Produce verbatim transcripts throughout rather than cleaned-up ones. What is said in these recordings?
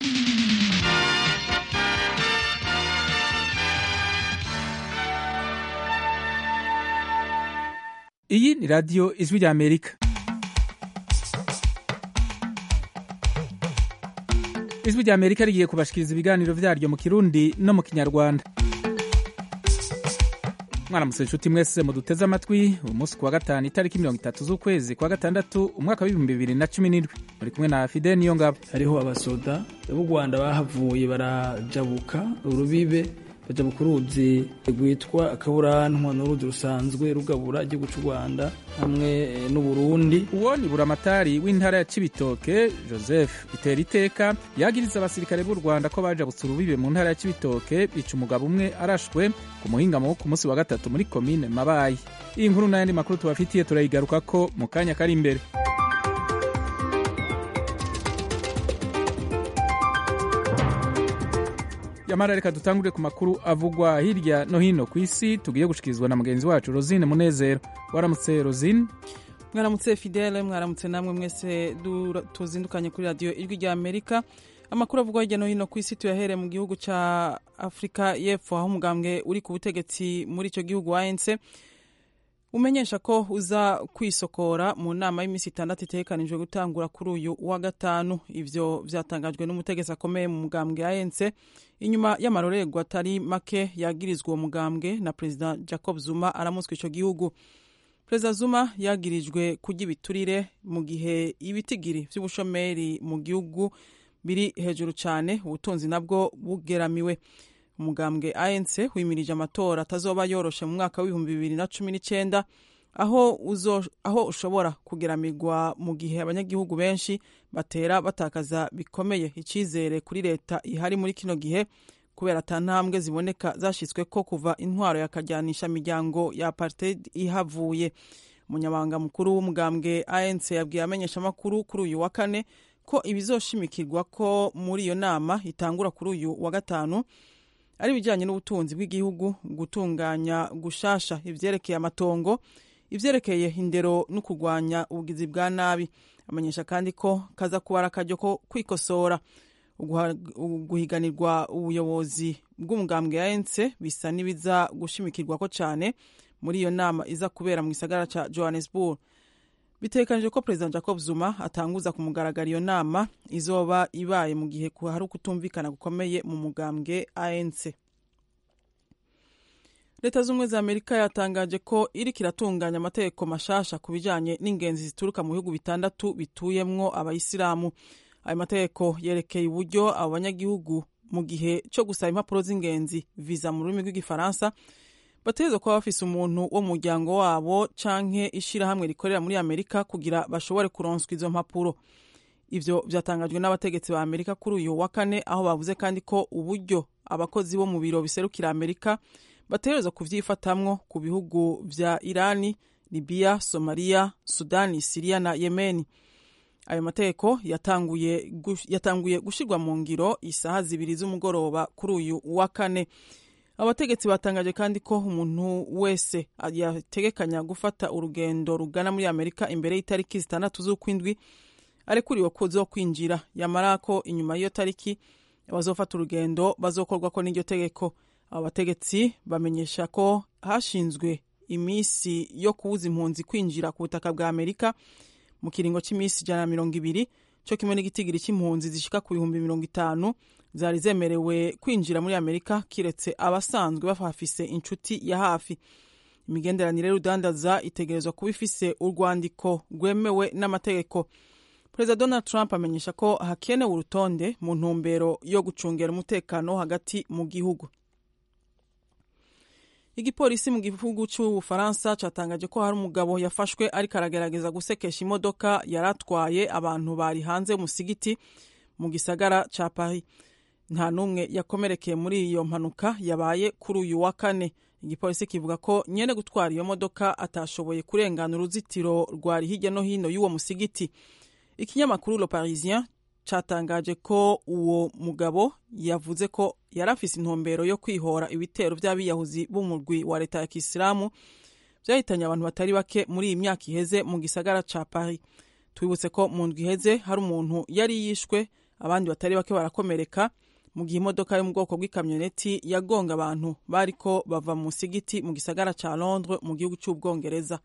Iyi ni radiyo ijwi rya Amerika. Ijwi rya Amerika rigiye kubashikiriza ibiganiro vyaryo mu Kirundi no mu Kinyarwanda. Mwaramutse nshuti mwese muduteze amatwi, umunsi kuwa gatanu itariki mirongo itatu z'ukwezi kwa gatandatu umwaka w'ibihumbi bibiri na cumi n'indwi. Muri kumwe na Fidel Niyongabo. Hariho abasoda b'u Rwanda bahavuye barajabuka urubibe baja bukuruzi rwitwa akaburantwa n'uruzi rusanzwe rugabura igihugu cy'u Rwanda hamwe n'u Burundi. Uwo ni buramatari w'intara ya Cibitoke Joseph Iteriteka yagiriza abasirikare b'u Rwanda ko bajabutse urubibe mu ntara ya Cibitoke bica umugabo umwe arashwe ku muhingamo wo ku munsi wa gatatu muri komine Mabayi. Iyi nkuru n'ayandi makuru tubafitiye turayigarukako mu kanya kari imbere. Yamara reka dutangure ku makuru avugwa hirya no hino ku isi tugiye gushikirizwa na mugenzi wacu Rosine Munezero. Waramutse Rosine? Mwaramutse Fidele, mwaramutse namwe mwese tuzindukanye kuri radio Ijwi rya Amerika. Amakuru avugwa hirya no hino ku isi tuyahere mu gihugu ca Afrika y'Epfo aho umugambwe uri ku butegetsi muri ico gihugu wa A N C umenyesha ko uza kwisokora mu nama y'imisi itandatu itegekanijwe gutangura kuri uyu wa gatanu. Ivyo vyatangajwe n'umutegetsi akomeye mu mugambwe A N C inyuma y'amarorerwa atari make yagirizwa uwo mugambwe na President Jacob Zuma aramutswe ico gihugu. President Zuma yagirijwe kurya ibiturire mu gihe ibitigiri vy'ubushomeri mu gihugu biri hejuru cane, ubutunzi nabwo bugeramiwe. Umugambwe A N C wimirije amatora atazoba yoroshe mu mwaka w'ibihumbi bibiri na cumi n'icenda aho uzo aho ushobora kugeramirwa mu gihe abanyagihugu benshi batera batakaza bikomeye icizere kuri leta ihari muri kino gihe kubera atantambwe ziboneka zashitswe ko kuva intwaro yakajyanisha imiryango ya apartheid ihavuye. Umunyamabanga mukuru w'umugambwe A N C yabwiye amenyesha makuru kuri uyu wa kane ko ibizoshimikirwa ko muri iyo nama itangura kuri uyu wa gatanu ari bijanye n'ubutunzi bw'igihugu, gutunganya gushasha ivyerekeye amatongo, ivyerekeye indero no kugwanya ubugizi bwa nabi. Amenyesha kandi ko kaza kuba akaryo ko kwikosora. Guhiganirwa ubuyobozi bw'umugambwe A N C bisa nibiza gushimikirwa ko cane muri iyo nama iza kubera mu gisagara ca Johannesburg. Bitekanije ko President Jacob Zuma atanguza ku mugaragaro iyo nama izoba ibaye mu gihe hari ukutumvikana gukomeye mu mugambwe A N C. Leta z'Ubumwe za Amerika yatangaje ko iri kiratunganya amategeko mashasha ku bijanye n'ingenzi zituruka mu bihugu bitandatu bituyemwo abayisilamu. Ayo mategeko yerekeye uburyo abo banyagihugu mu gihe cyo gusaba impapuro z'ingenzi visa mu rurimi rw'igifaransa bategerezwa kuba bafise umuntu wo mu muryango wabo canke ishirahamwe rikorera muri Amerika kugira bashobore kuronswa izo mpapuro. Ivyo vyatangajwe n'abategetsi ba Amerika kuri uyu wa kane aho bavuze kandi ko uburyo abakozi bo mu biro biserukira Amerika bategerezwa kuvyifatamwo ku bihugu vya Irani, Libya, Somalia, Sudani, Syria na Yemen. Ayo mategeko yatanguye yatanguye gushirwa mu ngiro isaha zibiri z'umugoroba kuri uyu wa kane. Abategetsi batangaje kandi ko umuntu wese yategekanya gufata urugendo rugana muri Amerika imbere y'itariki zitandatu z'ukwindwi arekuriwe kuzo kwinjira. Yamara ko inyuma y'iyo tariki bazofata urugendo bazokorwa ko n'iryo tegeko. Abategetsi bamenyesha ko hashinzwe imisi yo kubuza impunzi kwinjira ku butaka bwa Amerika mu kiringo c'imisi ijana na mirongo ibiri, co kimwe n'igitigiri c'impunzi zishika ku bihumbi mirongo itanu zari zemerewe kwinjira muri Amerika kiretse abasanzwe bafafise inshuti ya hafi. Imigenderanire y'urudandaza itegerezwa kuba ifise urwandiko rwemewe n'amategeko. President Donald Trump amenyesha ko hakenewe urutonde mu ntumbero yo gucungera umutekano hagati mu gihugu. Igipolisi mu gihugu c'Ubufaransa catangaje ko hari umugabo yafashwe ariko aragerageza gusekesha imodoka yaratwaye abantu bari hanze y'umusigiti mu gisagara ca Paris. Nta numwe yakomerekeye muri iyo mpanuka yabaye kuri uyu wa kane. Igipolisi kivuga ko nyene gutwara iyo modoka atashoboye kurengana uruzitiro rwari hirya no hino y'uwo musigiti. Ikinyamakuru Le Parisien catangaje ko uwo mugabo yavuze ko yarafise intumbero yo kwihora ibitero by'abiyahuzi b'umurwi wa leta ya Kisilamu byahitanye abantu batari bake muri iyi myaka iheze mu gisagara ca Paris. Twibutse ko mu ndwi iheze hari umuntu yari yishwe abandi batari bake barakomereka mu gihe imodoka yo mu bwoko bw'ikamyoneti yagonga abantu bariko bava mu musigiti mu gisagara ca Londres mu gihugu c'Ubwongereza.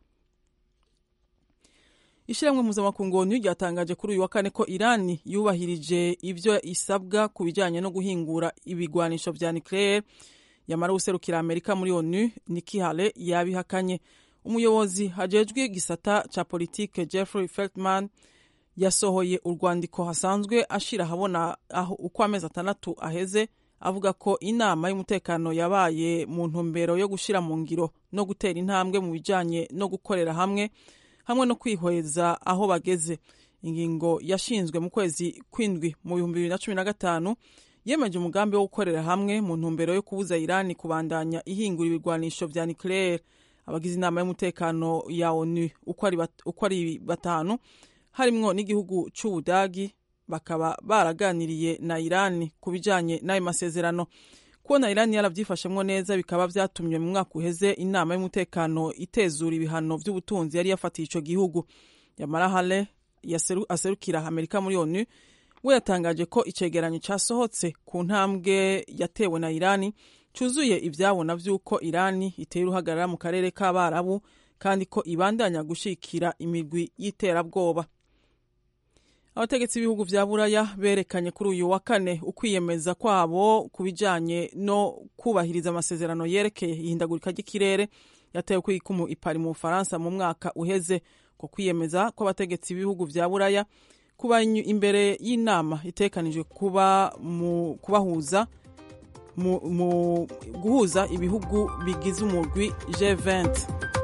Ishiramwe mpuzamakungu ONU ryatangaje kuri uyu wa kane ko Irani yubahirije ivyo isabwa ku bijanye no guhingura ibigwanisho vya nucleaire. Yamara userukira Amerika muri ONU Nikki Haley yabihakanye. Umuyobozi hajejwe gisata ca politike Jeffrey Feltman yasohoye urwandiko hasanzwe ashira habona aho uko amezi atandatu aheze avuga ko inama y'umutekano yabaye mu ntumbero yo gushira mu ngiro no gutera intambwe mu bijanye no gukorera hamwe hamwe no kwihweza aho bageze. Ingingo yashinzwe mu kwezi kwindwi mu bihumbi bibiri na cumi na gatanu yemeje umugambi wo gukorera hamwe mu ntumbero yo kubuza Irani kubandanya ihingura ibigwanisho vya nucleaire. Abagize inama y'umutekano ya ONU uko ari bat, uko ari batanu harimwo n'igihugu c'Ubudagi bakaba baraganiriye na Irani kubijanye n'ayo masezerano. Kubona Irani yaravyifashemwo neza bikaba vyatumye mu mwaka uheze inama y'umutekano itezura ibihano vy'ubutunzi yari yafatiye ico gihugu. Yamara Haley yaseru, aserukira Amerika muri ONU we yatangaje ko icegeranyo casohotse ku ntambwe yatewe na Irani cuzuye ivyabona vy'uko Irani iteye uruhagarara mu karere k'Abarabu kandi ko ibandanya gushikira imigwi y'iterabwoba. Abategetsi b'ibihugu vya Buraya berekanye kuri uyu wa kane ukwiyemeza kwabo kubijanye no kubahiriza amasezerano yerekeye ihindagurika ry'ikirere yatewe ku ikumu ipari mu Faransa mu mwaka uheze. Ko kwiyemeza ko abategetsi b'ibihugu vya Buraya kuba imbere y'inama itekanijwe kuba mu kubahuza mu, mu guhuza ibihugu bigize umugwi G vingt.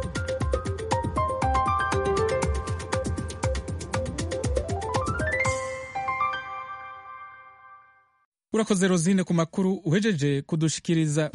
Urakoze Rosine ku makuru uhejeje kudushikiriza.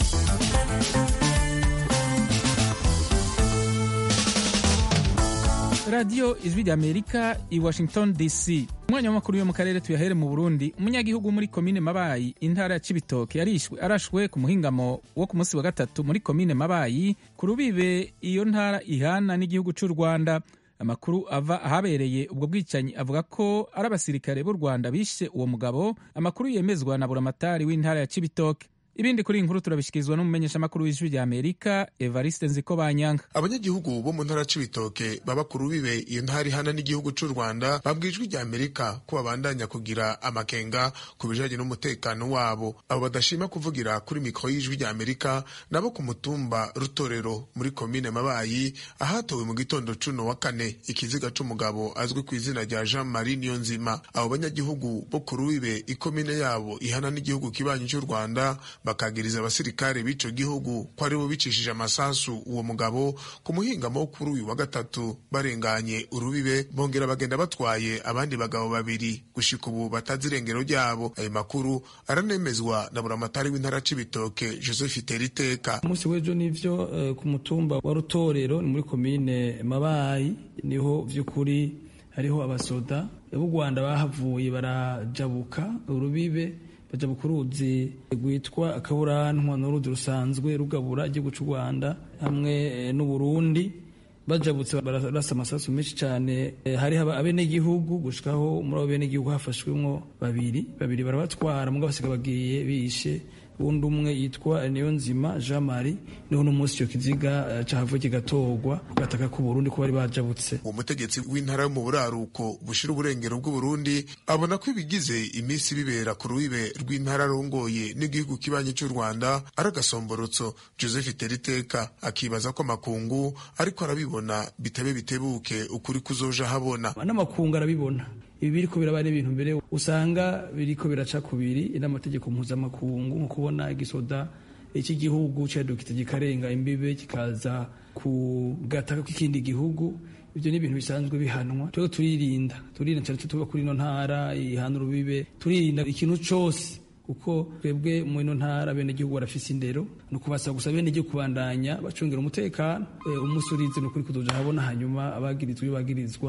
Radio Ijwi ry'Amerika i Washington D C. Umwanya w'amakuru yo mu karere tuyahere mu Burundi. Umunyagihugu muri komine Mabayi intara ya Cibitoke yarishwe arashwe ku muhingamo wo ku munsi wa gatatu muri komine Mabayi ku rubibe iyo ntara ihana n'igihugu c'u Rwanda. Amakuru ava ahabereye ubwo bwicanyi avuga ko ari abasirikare b'u Rwanda bishe uwo mugabo. Amakuru yemezwa na buramatari w'intara ya Cibitoke. Ibindi kuri inkuru turabishikirizwa n'umumenyesha makuru w'Ijwi ry'Amerika Evariste Nzikobanyanga. Abanyagihugu bo mu ntara Cibitoke baba ku rubibe iyo ntara ihana n'igihugu c'u Rwanda babwijwe ry'Amerika ko babandanya kugira amakenga ku bijanye n'umutekano wabo. Abo badashima kuvugira kuri mikro y'Ijwi ry'Amerika nabo ku mutumba Rutorero muri komine Mabayi ahatowe mu gitondo cuno wa kane ikiziga c'umugabo azwi ku izina rya Jean Marie Niyonzima. Abo banyagihugu bo ku rubibe ikomine yabo ihana n'igihugu kibanyi c'u Rwanda bakagiriza abasirikare b'ico gihugu ko aribo bicishije amasasu uwo mugabo ku muhingamo kuri uyu wa gatatu barenganye urubibe bongera bagenda batwaye abandi bagabo babiri gushika ubu batazi irengero ryabo. Ayo makuru aranemezwa na buramatari w'intara Cibitoke Joseph Teriteka. Umunsi w'ejo nivyo uh, ku mutumba wa Rutorero ni muri komine Mabayi niho vy'ukuri hariho abasoda b'u Rwanda bahavuye barajabuka urubibe baja bukuruzi gwitwa akaburantwa n'uruzi rusanzwe rugabura igihugu c'u Rwanda hamwe n'u Burundi. Bajabutse barasa amasasu menshi cyane. E, hari abene gihugu gushikaho muri abene gihugu hafashwemwo babiri babiri barabatwara mugabo basiga bagiye bishe undi umwe yitwa Niyonzima Jean Marie niho no munsi cyo kiziga cahavuye kigatogwa gataka ku Burundi ko bari bajabutse. Umutegetsi w'intara yo mu buraruko bushira uburengero bw'u Burundi abona ko ibigize imisi bibera ku rubibe rw'intara rongoye n'igihugu kibanyi cy'u Rwanda aragasomborotso. Joseph Teriteka akibaza ko makungu ariko arabibona bitebe bitebuke ukuri kuzoja habona. N'amakungu arabibona ibi biriko birabane ibintu mbere usanga biriko biraca kubiri n'amategeko mpuzamakungu nko kubona igisoda iki gihugu cadukite gikarenga imbibe kikaza kugataka kw'ikindi gihugu. Ibyo ni ibintu bisanzwe bihanwa. Twe turirinda turirinda cyane tuba kuri no ntara ihana urubibe turirinda ikintu cose kuko twebwe mu ino ntara bene gihugu barafise indero no kubasaba gusa bene gihugu kubandanya bacungira umutekano. E, umusurize no kuri kudoja habona hanyuma abagirizwe bagirizwa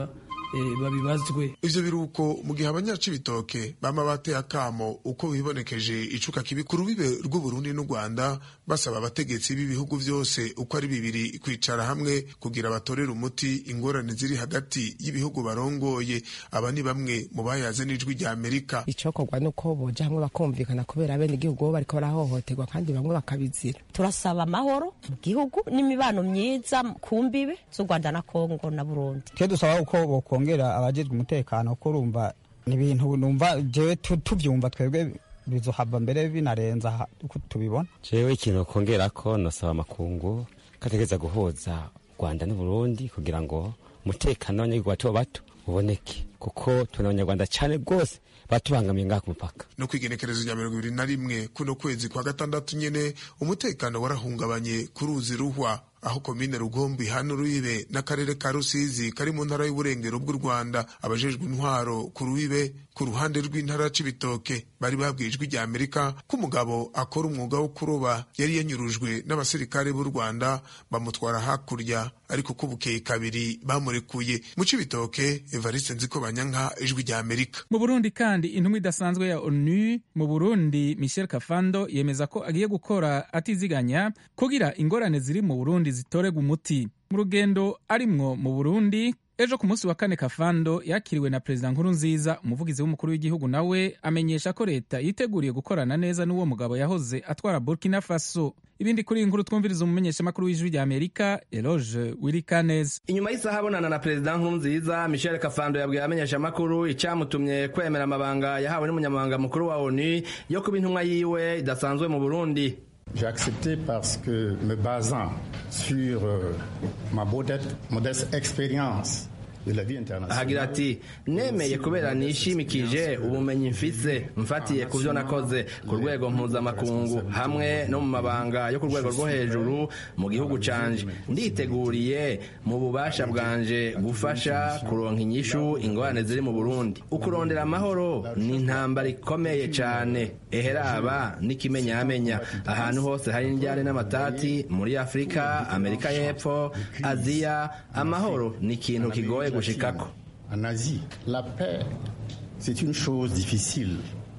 e, babibazwe. Ivyo biruko mu gihe abanyacibitoke bama bateye akamo uko bibonekeje icuka kibi ku rubibe rw'u Burundi n'u Rwanda, basaba abategetsi b'ibihugu vyose uko ari bibiri kwicara hamwe kugira batorere umuti ingorane ziri hagati y'ibihugu barongoye. Aba ni bamwe mu bayaze n'ijwi rya Amerika. Icokorwa nuko boja hamwe bakumvikana, kubera bene igihugu bo bariko barahohoterwa kandi bamwe bakabizira. Turasaba amahoro mu gihugu n'imibano myiza ku mbibe z'u Rwanda na Kongo na Burundi. Twe dusaba uko bokongera abajejwe umutekano, ko urumva ni ibintu numva jewe tuvyumva twebwe bizohava mbere binarenza uko tubibona. Jewe ikintu kongera ko nasaba makungu kategeza guhoza Rwanda n'u Burundi kugira ngo umutekano w'abanyagirwa bato bato uboneke, kuko tuna abanyarwanda cyane rwose batubangamiye ngaha ku mupaka. No kwigenekerezo rya mirongo ibiri na rimwe kuno kwezi kwa gatandatu nyene umutekano warahungabanye ku ruzi Ruhwa, aho komine Rugombo ihana urubibe n'akarere ka Rusizi kari mu ntara y'uburengero bw'u Rwanda. Abajejwe intwaro ku rubibe ku ruhande rw'intara c'ibitoke bari babwijwe rya Amerika ko umugabo akora umwuga wo kuroba yari yanyurujwe n'abasirikare b'u Rwanda bamutwara hakurya, ariko ko bukeye kabiri bamurekuye. Mu c'ibitoke Evariste Nzikobanyanka, ijwi rya Amerika. Mu Burundi kandi intumwa idasanzwe ya ONU mu Burundi Michel Kafando yemeza ko agiye gukora atiziganya kugira ingorane ziri mu Burundi zitorega umuti. Mu rugendo arimwo mu Burundi ejo ku munsi wa kane, Kafando yakiriwe na Perezida Nkurunziza. Umuvugizi w'umukuru w'igihugu nawe amenyesha ko leta yiteguriye gukorana neza n'uwo mugabo yahoze atwara Burkina Faso. Ibindi kuri inkuru twumviriza umumenyesha makuru w'ijwi rya Amerika Eloge Wirikanez. Inyuma y'isaha abonana na Perezida Nkurunziza, Michel Kafando yabwiye amenyesha makuru icyamutumye kwemera amabanga yahawe n'umunyamabanga mukuru wa ONU yo kuba intumwa yiwe idasanzwe mu Burundi. J'ai accepté parce que, me basant sur euh, ma modeste expérience de la vie internationale. Ahagira ati nemeye kubera nishimikije ubumenyi mfise mfatiye ku byo nakoze ku rwego mpuzamakungu hamwe no mu mabanga yo ku rwego rwo hejuru mu gihugu canje. Nditeguriye mu bubasha bwanje gufasha kuronka inyishu ingorane ziri mu Burundi. Ukurondera amahoro ni intambara ikomeye cyane, eheraba n'ikimenyamenya ahantu hose hari indyane n'amatati muri Afrika, Amerika y'Epfo, Aziya. Amahoro ni ikintu kigoye gushikako. En Asie, la paix, c'est une chose difficile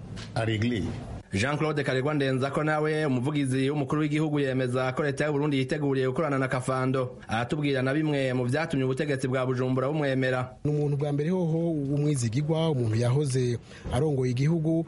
à régler. Jean-Claude Karegwa Ndenzako nawe umuvugizi w'umukuru w'igihugu yemeza ko leta y'u Burundi yiteguriye gukorana na Kafando. Aratubwira na bimwe mu vyatumye ubutegetsi bwa Bujumbura bumwemera. N'umuntu bwa mbere hoho umwizigirwa, umuntu yahoze arongoye igihugu,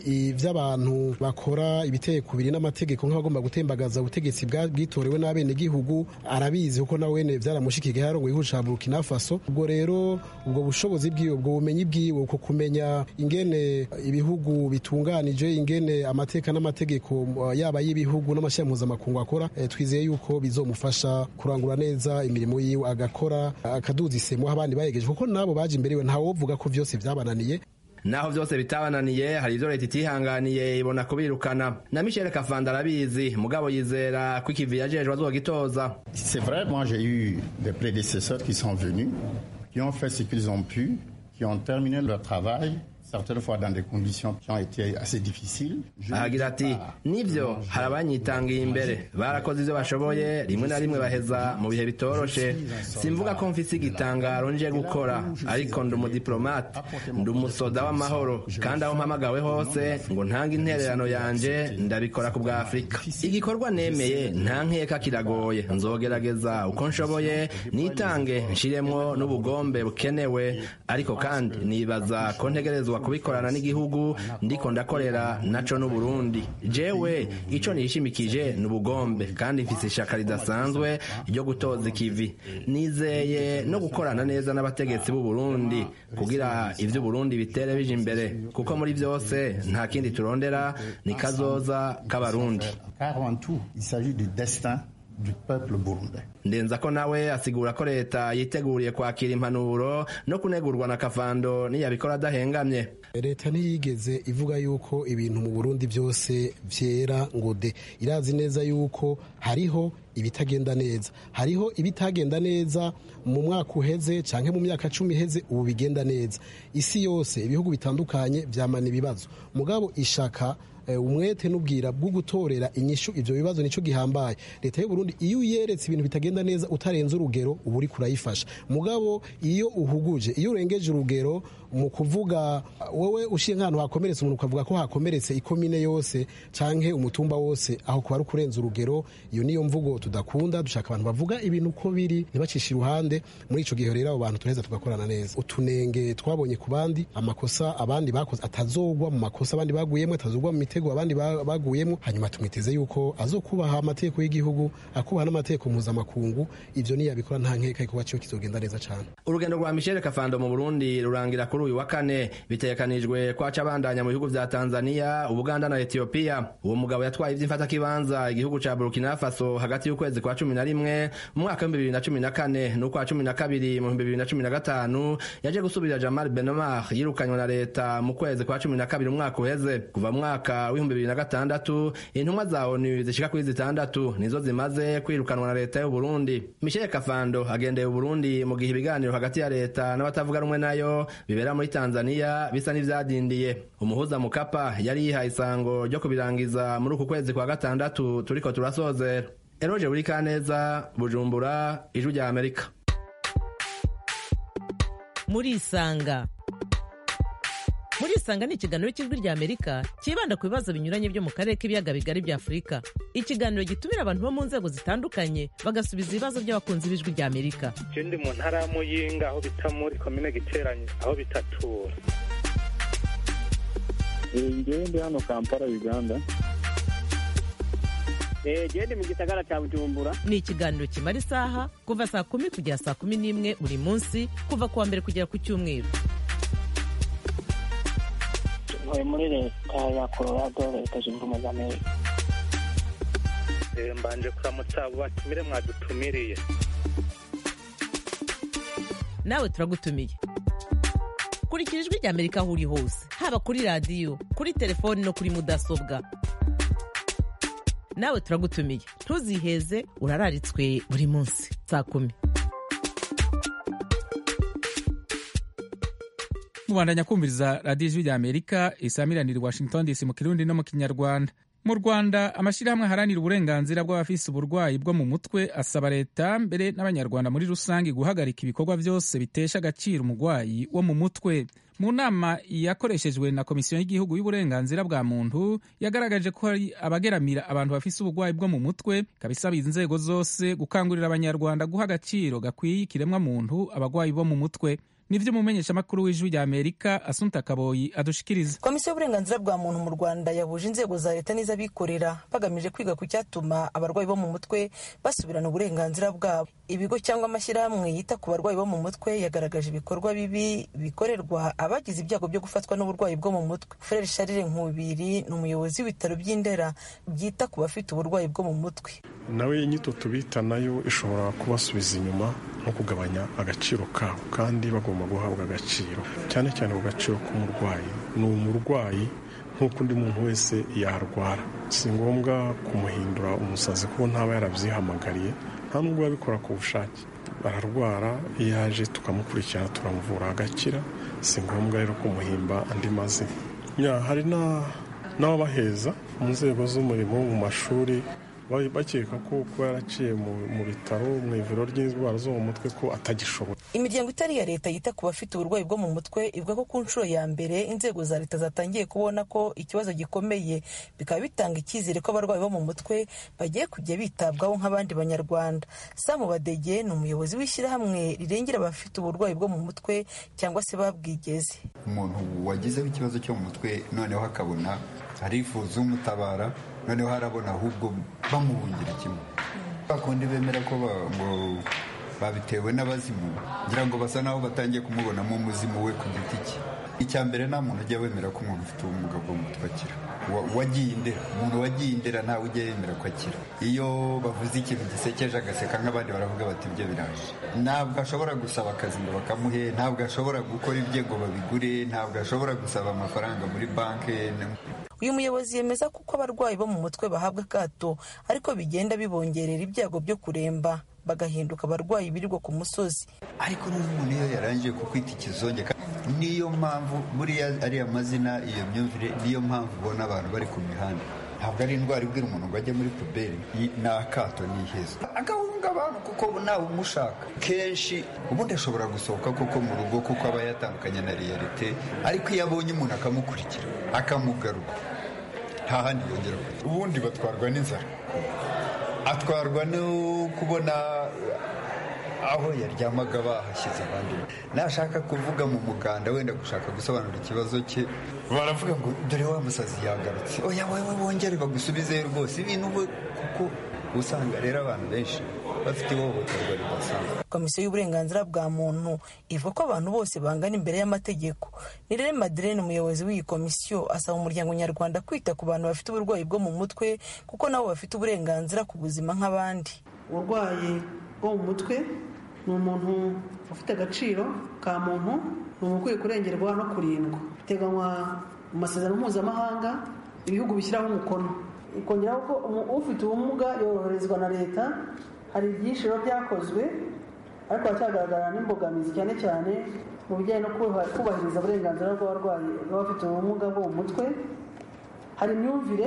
ivy'abantu bakora ibiteye kubiri n'amategeko nk'abagomba gutembagaza ubutegetsi bwitorewe n'abene igihugu arabizi, kuko nawe ne vyaramushikiye yarongoye igihugu ca Burkina Faso. Ubwo rero ubwo bushobozi bwiwe, ubwo bumenyi bwiwe, uko kumenya ingene ibihugu bitunganije, ingene amateka n'amategeko yaba y'ibihugu n'amashyirahamwe mpuzamakungu akora, e, twizeye yuko bizomufasha kurangura neza imirimo yiwe, agakora akaduza isemo abandi bayegeje, kuko nabo baje imbere we ntawovuga ko vyose vyabananiye. Naho vyose bitabananiye hari ivyo leta itihanganiye ibona kubirukana. Na Michel Kafando arabizi, mugabo yizera ko ikivi yajejwe azogitoza. C'est vrai, moi j'ai eu des prédécesseurs qui sont venus, qui ont fait ce qu'ils ont pu, qui ont terminé leur travail, certaines fois dans des conditions qui ont été assez difficiles. Ahagira ati nivyo hari abanyitangiye imbere barakoze ivyo bashoboye, rimwe na rimwe baheza mu bihe bitoroshe. Simvuga ko mfise igitangaro nje gukora, ariko ndi umudiplomate, ndi umusoda w'amahoro, kandi aho mpamagawe hose ngo ntanga intererano yanje ndabikora ku bwa Afrika. Igikorwa nemeye nta nkeka kiragoye, nzogerageza uko nshoboye nitange nshiremwo n'ubugombe bukenewe, ariko kandi nibaza ko ntegerezwa kubikorana n'igihugu ndiko ndakorera naco n'u Burundi. Jewe ico nishimikije n'ubugombe, kandi mfise ishaka ridasanzwe ryo gutoza ikivi. Nizeye no gukorana neza n'abategetsi b'u Burundi kugira ivyo Burundi bitere bije imbere, kuko muri vyose nta kindi turondera ni kazoza k'abarundi. Car en tout, il s'agit du destin du peuple burundais. Ndenzako nawe asigura ko leta yiteguriye kwakira impanuro no kunegurwa na Kafando niyabikora adahengamye. Leta ntiyigeze ivuga yuko ibintu mu Burundi byose vyera ngo de. Irazi neza yuko hariho ibitagenda neza. Hariho ibitagenda neza mu mwaka uheze canke mu myaka cumi iheze, ubu bigenda neza. Isi yose ibihugu bitandukanye vyamana ibibazo, mugabo ishaka umwete n'ubwira bwo gutorera inyishu ivyo bibazo nico gihambaye. Leta y'u Burundi iyo uyeretse ibintu bitagenda neza utarenze urugero ubu uri kurayifasha, mugabo iyo uhuguje, iyo urengeje urugero mu kuvuga wowe ushiye nk'ahantu hakomeretse umuntu ukavuga ko hakomeretse ikomine yose canke umutumba wose, aho kuba ari kurenza urugero. Iyo niyo mvugo tudakunda, dushaka abantu bavuga ibintu uko biri ntibacishe iruhande. Muri ico gihe rero abo bantu turaheza tugakorana neza. Utunenge twabonye ku bandi, amakosa abandi bakoze atazogwa mu makosa abandi baguyemo, atazogwa mu mitego abandi baguyemo, hanyuma tumwiteze yuko azokubaha amategeko y'igihugu, akubaha n'amategeko mpuzamakungu. Ivyo niyo yabikora nta nkeka yuko cyo kizogenda neza cyane. Urugendo rwa Michel Kafando mu Burundi rurangira kuri uyu wa kane, bitegekanijwe kwaca abandanya mu bihugu vya Tanzania, Uganda na Ethiopia. Uwo mugabo yatwaye ivy'imfata kibanza igihugu ca Burkina Faso hagati y'ukwezi kwa cumi na rimwe mu mwaka wa bibiri na cumi na kane n'ukwa cumi na kabiri mu bibiri na cumi na gatanu, yaje gusubirira Jamal Benomar yirukanywe na leta mu kwezi kwa cumi na kabiri umwaka uheze. Kuva mwaka w'ibihumbi bibiri na gatandatu intumwa za O N U zishika kuri zitandatu nizo zimaze kwirukanwa na leta y'u Burundi. Michel Kafando agendeye u Burundi mu gihe ibiganiro hagati ya leta n'abatavuga rumwe nayo bibera muri Tanzania bisa n'ivyadindiye. Umuhuza Mukapa yari yihaye isango ryo kubirangiza muri uku kwezi kwa gatandatu turiko turasozera. Eroje Burikaneza, Bujumbura, Ijwi rya Amerika. Muri Isanga. Muri Isanga ni ikiganiro cy'Ijwi rya Amerika kibanda ku bibazo binyuranye byo mu karere k'ibiyaga bigari bya Afurika. Ikiganiro gitumira abantu bo mu nzego zitandukanye bagasubiza ibibazo by'abakunzi b'Ijwi rya Amerika. Je ndi mu ntara ya Muyinga aho bita muri komine Giteranye aho bitatura. Ngewe ndi hano Kampala Uganda. Eh je ndi mu gisagara cya Bujumbura. Ni ikiganiro kimara isaha kuva saa kumi kugera saa kumi n'imwe buri munsi kuva kuwa mbere kugera ku cyumweru. Muri leta ya Colorado, leta zunze ubumwe za Amerika. Mbanje kuramutsa abo batumire mwadutumiriye. Nawe turagutumiye. Kurikira Ijwi rya Amerika aho uri hose, haba kuri radio, kuri telefoni no kuri mudasobwa. Nawe turagutumiye, ntuziheze, urararitswe buri munsi saa kumi. Mubandanya kumviriza radiyo Ijwi rya Amerika isamiranira Washington D C mu Kirundi no mu Kinyarwanda. Mu Rwanda amashirahamwe aharanira uburenganzira bw'abafise uburwayi bwo mu mutwe asaba leta mbere n'abanyarwanda muri rusange guhagarika ibikorwa byose bitesha agaciro umurwayi wo mu mutwe. Mu nama yakoreshejwe na Komisiyo y'Igihugu y'Uburenganzira bwa Muntu yagaragaje ko hari abageramira abantu bafise uburwayi bwo mu mutwe, kabisaba inzego zose gukangurira abanyarwanda guha agaciro gakwiye ikiremwa muntu abagwayi bo mu mutwe. Nivyo mumenyesha makuru w'Ijwi rya Amerika Assunta Kaboyi adushikiriza. Komisiyo y'Uburenganzira bwa Muntu mu Rwanda yabuje inzego za leta n'iz'abikorera bagamije kwiga ku cyatuma abarwayi bo mu mutwe basubirana uburenganzira bwabo. Ibigo cyangwa amashyirahamwe yita ku barwayi bo mu mutwe yagaragaje ibikorwa bibi bikorerwa abagize ibyago byo gufatwa n'uburwayi bwo mu mutwe. Frere Charles Nkubiri ni umuyobozi w'ibitaro by'Indera byita ku bafite uburwayi bwo mu mutwe. Nawe inyito tubita nayo ishobora kubasubiza inyuma no kugabanya agaciro kabo, kandi bagomba guhabwa agaciro cyane cyane ku gaciro k'umurwayi. Ni umurwayi nk'uko undi muntu wese yarwara, si ngombwa kumuhindura umusazi kuko ntaba yaravyihamagariye, nta nubwo babikora ku bushake. Bararwara, iyo yaje tukamukurikirana turamuvura agakira, si ngombwa rero kumuhimba andi mazina. Ya, hari n'ababaheza mu nzego z'umurimo, mu mashuri, bakeka ko kuba yaraciye mu bitaro mu ivuriro ry'indwara zo mu mutwe ko atagishoboye. Imiryango itari ya leta yita ku bafite uburwayi bwo mu mutwe ivuga ko ku nshuro ya mbere inzego za leta zatangiye kubona ko ikibazo gikomeye, bikaba bitanga icyizere ko abarwayi bo mu mutwe bagiye kujya bitabwaho nk'abandi banyarwanda. Samu Badege ni umuyobozi w'ishyirahamwe rirengera abafite uburwayi bwo mu mutwe cyangwa se babwigeze. Umuntu wagizeho ikibazo cyo mu mutwe noneho akabona arifuza umutabara, noneho harabona ahubwo bamuhungira kimwe. Bakundi bemera ko ngo babitewe n'abazimu, ngira ngo basa naho batangiye kumubonamo umuzimu we ku giti cye. Icya mbere nta muntu ujya wemera ko umuntu ufite ubumuga bwo mu mutwe akira. Wagiye indera, umuntu wagiye indera ntawe ujya yemera ko akira. Iyo bavuze ikintu gisekeje agaseka nk'abandi baravuga bati ibyo biraje. Ntabwo ashobora gusaba akazi ngo bakamuhe, ntabwo ashobora gukora ibye ngo babigure, ntabwo ashobora gusaba amafaranga muri banki. uyu muyobozi yemeza ko uko abarwayi bo mu mutwe bahabwa akato ariko bigenda bibongerera ibyago byo kuremba bagahinduka abarwayi birirwa ku musozi. Ariko n'umuntu iyo yarangije kukwita ikizonge, niyo mpamvu buriya ariya mazina, iyo myumvire, niyo mpamvu ubona abantu bari ku mihanda. Ntabwo ari indwara ibwira umuntu ngo ajye muri puberi, ni akato, ni ihezo agahunga abantu kuko nawe umushaka. Kenshi ubundi ashobora gusohoka kuko mu rugo kuko aba yatandukanye na realite, ariko iyo abonye umuntu akamukurikira akamugarura nta handi yongera kujya. Ubundi batwarwa n'inzara, atwarwa no kubona aho yaryamaga bahashyize abandi. Nashaka kuvuga mu muganda wenda gushaka gusobanura ikibazo cye, baravuga ngo dore wa musazi yagarutse, oya wowe wongere bagusubizeyo rwose ibintu, kuko usanga rero abantu benshi bafite ihohoterwa ridasanzwe. Komisiyo y'uburenganzira bwa muntu ivuga ko abantu bose bangana imbere y'amategeko. Nirere Madeleine, umuyobozi w'iyi komisiyo, asaba umuryango nyarwanda kwita ku bantu bafite uburwayi bwo mu mutwe kuko nabo bafite uburenganzira ku buzima nk'abandi. Uburwayi bwo mu mutwe ni umuntu ufite agaciro ka muntu, ni umuntu ukwiye kurengerwa no kurindwa. Biteganywa mu masezerano mpuzamahanga ibihugu bishyiraho umukono. Ikongeraho ko ufite ubumuga yoroherezwa na leta. Hari byinshi biba byakozwe ariko hacyagaragara n'imbogamizi cyane cyane mu bijyanye no kubahiriza uburenganzira bw'abarwayi b'abafite ubumuga bwo mu mutwe. Hari imyumvire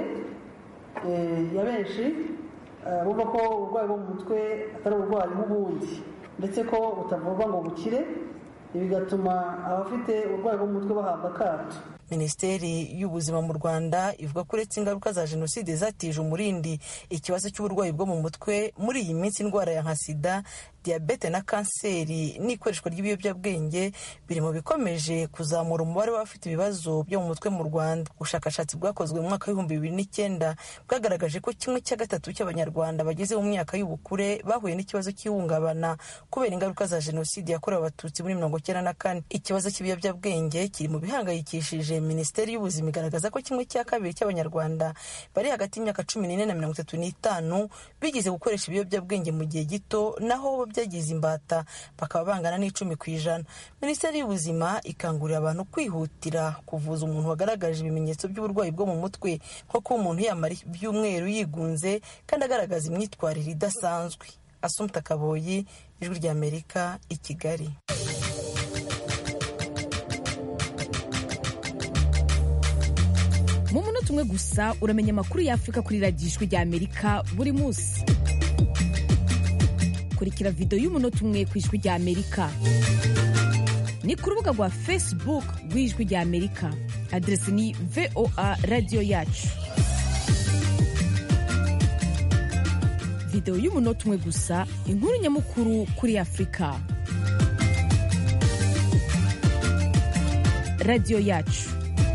ya benshi bumva ko uburwayi bwo mu mutwe atari uburwayi nk'ubundi, ndetse ko butavurwa ngo bukire, bigatuma abafite uburwayi bwo mu mutwe bahabwa akato. Minisiteri y'ubuzima mu Rwanda ivuga ko uretse ingaruka za jenoside zatije umurindi ikibazo cy'uburwayi bwo mu mutwe, muri iyi minsi indwara ya nka sida, diyabete na kanseri n'ikoreshwa ry'ibiyobyabwenge biri mu bikomeje kuzamura umubare w'abafite ibibazo byo mu mutwe mu Rwanda. Ubushakashatsi bwakozwe mu mwaka w'ibihumbi bibiri n'icyenda bwagaragaje ko kimwe cya gatatu cy'abanyarwanda bageze mu myaka y'ubukure bahuye n'ikibazo cy'ihungabana kubera ingaruka za jenoside yakorewe abatutsi muri mirongo icyenda na kane. Ikibazo cy'ibiyobyabwenge kiri mu bihangayikishije Minisiteri y'ubuzima, igaragaza ko kimwe cya kabiri cy'abanyarwanda bari hagati y'imyaka cumi n'ine na mirongo itatu n'itanu bigize gukoresha ibiyobyabwenge mu gihe gito, naho byagize imbata bakaba bangana n'icumi ku ijana. Minisiteri y'ubuzima ikangurira abantu kwihutira kuvuza umuntu wagaragaje ibimenyetso by'uburwayi bwo mu mutwe, nko kuba umuntu yamara ibyumweru yigunze kandi agaragaza imyitwarire idasanzwe. Assumpta Kaboyi, Ijwi ry'Amerika, i Kigali. Mu munota umwe gusa uramenya amakuru y'Afurika kuri radiyo Ijwi ry'Amerika buri munsi. Kurikira video y'umunota umwe ku Ijwi ry'Amerika. Ni ku rubuga rwa Facebook rw'Ijwi ry'Amerika. Adresi ni V O A Radio Yacu. Video y'umunota umwe gusa, inkuru nyamukuru kuri Afurika. Radio Yacu.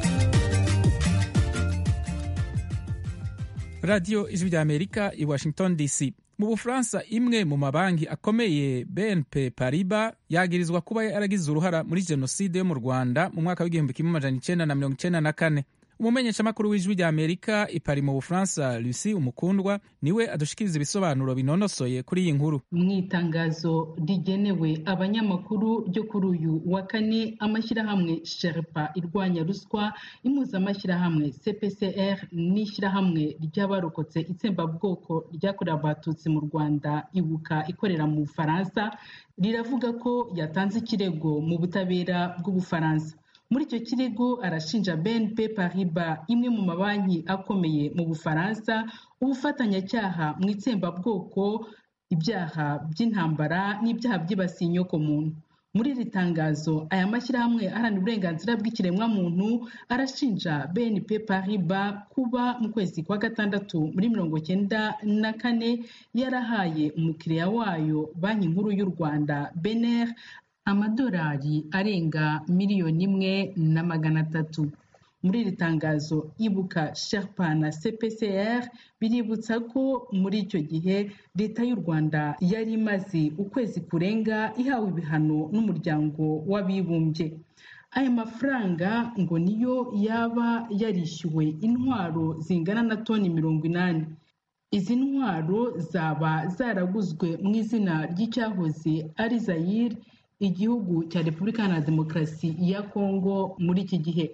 Radio Ijwi ry'Amerika i Washington D C. Mu Bufaransa, imwe mu mabanki akomeye B N P Paribas yagirizwa kuba yaragize uruhara muri jenoside yo mu Rwanda mu mwaka w'igihumbi kimwe amajana icenda na mirongo icenda na kane. Umumenyeshamakuru w'Ijwi ry'Amerika i Paris mu Bufaransa, Lucy Umukundwa, niwe adushikiriza ibisobanuro binonosoye kuri iyi nkuru. Mu itangazo rigenewe abanyamakuru ryo kuri uyu wa kane, amashyirahamwe Sherpa irwanya ruswa, impuzamashyirahamwe C P C R n'ishyirahamwe ry'abarokotse itsembabwoko ryakorewe abatutsi mu Rwanda Ibuka ikorera mu Bufaransa riravuga ko yatanze ikirego mu butabera bw'Ubufaransa. Muri icyo kirego arashinja B N P Paribas, imwe mu mabanki akomeye mu Bufaransa, ubufatanyacyaha mu itsembabwoko, ibyaha by'intambara n'ibyaha byibasiye inyokomuntu. Muri iri tangazo, aya mashyirahamwe aharanira uburenganzira bw'ikiremwamuntu arashinja B N P Paribas kuba mu kwezi kwa gatandatu muri mirongo cyenda na kane yarahaye umukiriya wayo Banki Nkuru y'u Rwanda B N R amadolari arenga miliyoni imwe na magana atatu. Muri iri tangazo, Ibuka, Sherpa na C P C R biributsa ko muri icyo gihe leta y'u Rwanda yari imaze ukwezi kurenga ihawe ibihano n'umuryango w'abibumbye. Aya mafaranga ngo niyo yaba yarishyuwe intwaro zingana na toni mirongo inani. Izi ntwaro zaba zaraguzwe mu izina ry'icyahoze ari Zaire, igihugu cya Repubulika ya Demokarasi ya Kongo muri iki gihe.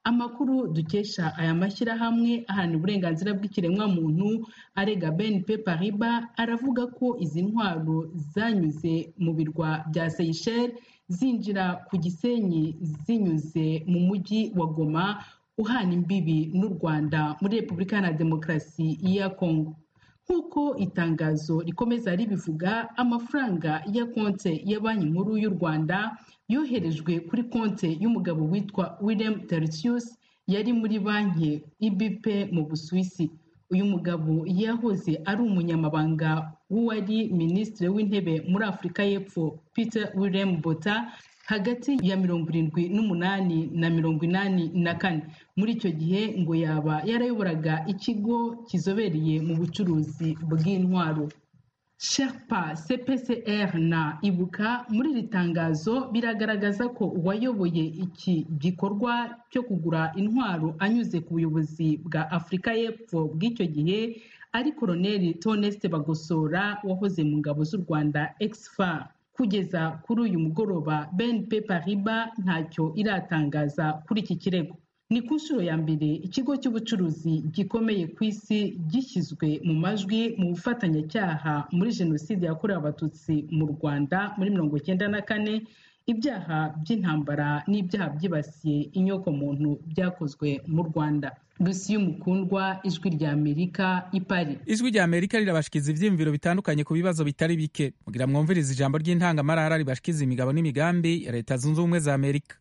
amakuru dukesha aya mashyirahamwe aharanira uburenganzira bw'ikiremwamuntu arega B N P Paribas aravuga ko izi ntwaro zanyuze mu birwa bya Seychelles zinjira ku Gisenyi zinyuze mu mujyi wa Goma uhana imbibi n'u Rwanda muri Repubulika Iharanira Demokarasi ya Kongo. Nk'uko itangazo rikomeza ribivuga, amafaranga ya konte ya banki nkuru y'u Rwanda yoherejwe kuri konte y'umugabo witwa William Tertius yari muri banki I B P mu Busuwisi. Uyu mugabo yahoze ari umunyamabanga w'uwari minisitiri w'intebe muri Afurika y'Epfo Peter William Botha hagati ya mirongo irindwi n'umunani na mirongo inani na kane. Muri icyo gihe ngo yaba yarayoboraga ikigo kizobereye mu bucuruzi bw'intwaro. Sherpa, C P C R na Ibuka muri iri tangazo biragaragaza ko uwayoboye iki gikorwa cyo kugura intwaro anyuze ku buyobozi bwa Afurika y'Epfo bw'icyo gihe ari Koloneli Toneste Bagosora wahoze mu ngabo z'u Rwanda Exfa. Kugeza kuri uyu mugoroba B N P Paribas ntacyo iratangaza kuri iki kirego. Ni ku nshuro ya mbere ikigo cy'ubucuruzi gikomeye ku isi gishyizwe mu majwi mu bufatanyacyaha muri jenoside yakorewe abatutsi mu Rwanda muri mirongo icyenda na kane, ibyaha by'intambara n'ibyaha byibasiye inyokomuntu byakozwe mu Rwanda. Lucy Mukundwa, Ijwi rya Amerika, i Paris. Ijwi rya Amerika rirabashikiza ivyiyumviro bitandukanye ku bibazo bitari bike. Mugira mwumviriza ijambo ry'intangamarara ribashikiza imigabo n'imigambi ya Leta Zunze Ubumwe za Amerika.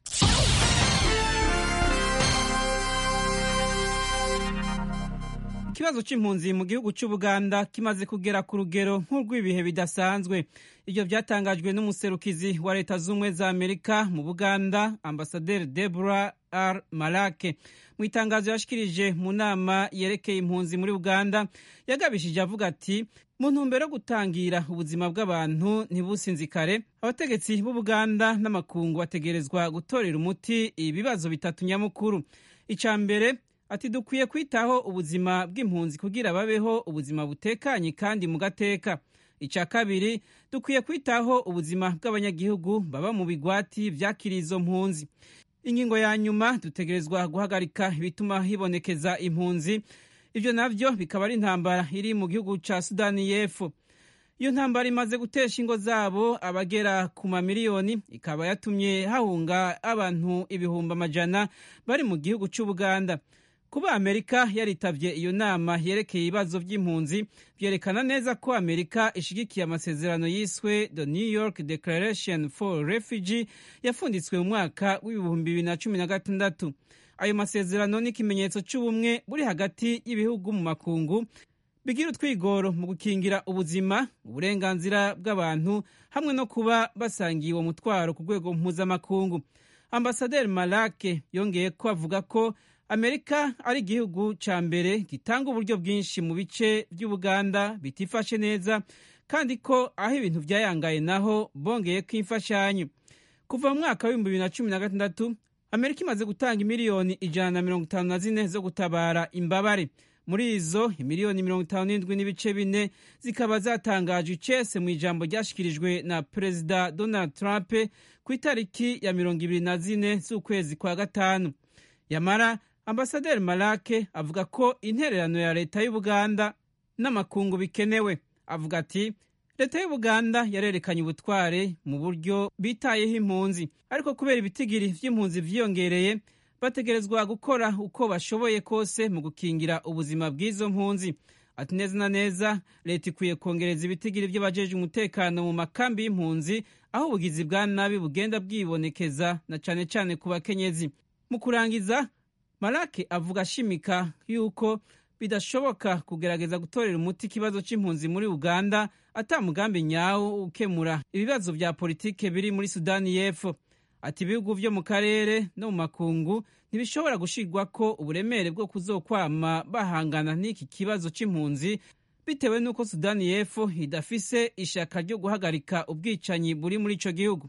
Ikibazo c'impunzi mu gihugu c'Ubuganda kimaze kugera ku rugero nk'urw'ibihe bidasanzwe. Ivyo vyatangajwe n'umuserukizi wa Leta Zunze za Amerika mu Buganda, Ambasaderi Deborah R. Malake. Mu itangazo yashikirije mu nama yerekeye impunzi muri Uganda, yagabishije avuga ati: mu ntumbero yo gutangira ubuzima bw'abantu ntibusinzikare, abategetsi b'u Buganda n'amakungu bategerezwa gutorera umuti ibibazo bitatu nyamukuru. Ica mbere, ati dukwiye kwitaho ubuzima bw'impunzi kugira babeho ubuzima butekanye kandi mu gateka. Ica kabiri, dukwiye kwitaho ubuzima bw'abanyagihugu baba mu bigwati vyakiriye izo mpunzi. Ingingo ya nyuma, dutegerezwa guhagarika ibituma hibonekeza impunzi. Ivyo navyo bikaba ari intambara iri mu gihugu ca Sudani y'Epfo. Iyo ntambara imaze gutesha ingo zabo abagera ku mamiliyoni, ikaba yatumye hahunga abantu ibihumbi amajana bari mu gihugu c'Ubuganda. Kuba Amerika yaritavye iyo nama yerekeye ibibazo vy'impunzi vyerekana neza ko Amerika ishigikiye amasezerano yiswe The New York Declaration for Refugee yafunditswe mu mwaka w'ibihumbi bibiri na cumi na gatandatu. Ayo masezerano ni ikimenyetso c'ubumwe buri hagati y'ibihugu mu makungu bigira utwigoro mu gukingira ubuzima, uburenganzira bw'abantu hamwe no kuba basangiye uwo mutwaro ku rwego mpuzamakungu. Ambasaderi Malake yongeye ko avuga ko Amerika ari igihugu ca mbere gitanga uburyo bwinshi mu bice by'Ubuganda bitifashe neza, kandi ko aho ibintu vyayangaye naho bongeye ko imfashanyo. Kuva mu mwaka w'ibihumbi bibiri na cumi na gatandatu, Amerika imaze gutanga imiliyoni ijana na mirongo itanu na zine zo gutabara imbabare. Muri izo imiliyoni mirongo itanu n'indwi n'ibice bine zikaba zatangajwe icese mu ijambo ryashikirijwe na Perezida Donald Trump ku itariki ya mirongo ibiri na zine z'ukwezi kwa gatanu. Yamara Ambasaderi Malake avuga ko intererano ya Leta y'Ubuganda n'amakungu bikenewe. Avuga ati Leta y'Ubuganda yarerekanye ubutware mu buryo bitayeho impunzi, ariko kubera ibitigiri vy'impunzi vyiyongereye bategerezwa gukora uko bashoboye kose mu gukingira ubuzima bw'izo mpunzi. Ati neza na neza Leta ikwiye kongereza ibitigiri vy'abajeje umutekano mu makambi y'impunzi aho ubugizi bwa nabi bugenda bwibonekeza na cane cane ku bakenyezi. Mu kurangiza, Malake avuga ashimika yuko bidashoboka kugerageza gutorera umuti ikibazo c'impunzi muri Uganda ata mugambi nyawo ukemura ibibazo vya politike biri muri Sudani y'Epfo. Ati ibihugu vyo mu karere no mu makungu ntibishobora gushirwako uburemere bwo kuzokwama bahangana n'iki kibazo c'impunzi bitewe n'uko Sudani y'Epfo idafise ishaka ryo guhagarika ubwicanyi buri muri ico gihugu.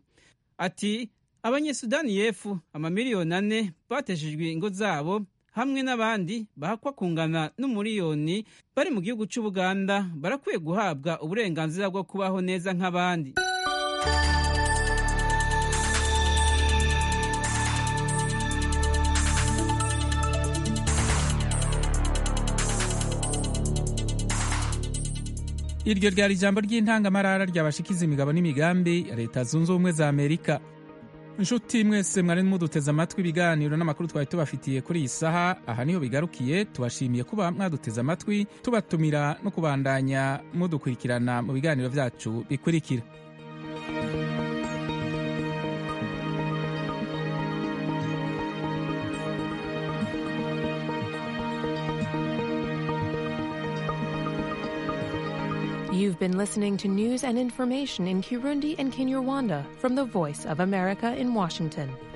Ati Abanyesudani y'Epfo amamiliyoni ane bateshejwe ingo zabo hamwe n'abandi bahakwa kungana n'umuriyoni bari mu gihugu c'Ubuganda barakwiye guhabwa uburenganzira bwo kubaho neza nk'abandi. iryo ryari ijambo ry'intangamarara ryabashikiza imigabo n'imigambi ya leta zunze ubumwe za amerika. inshuti mwese mwari muduteze amatwi ibiganiro n'amakuru twari tubafitiye kuri iyi saha aha niho bigarukiye. tubashimiye kuba mwaduteze amatwi, tubatumira no kubandanya mudukurikirana mu biganiro byacu bikurikira. You've been listening to news and information in Kirundi and Kinyarwanda from the Voice of America in Washington.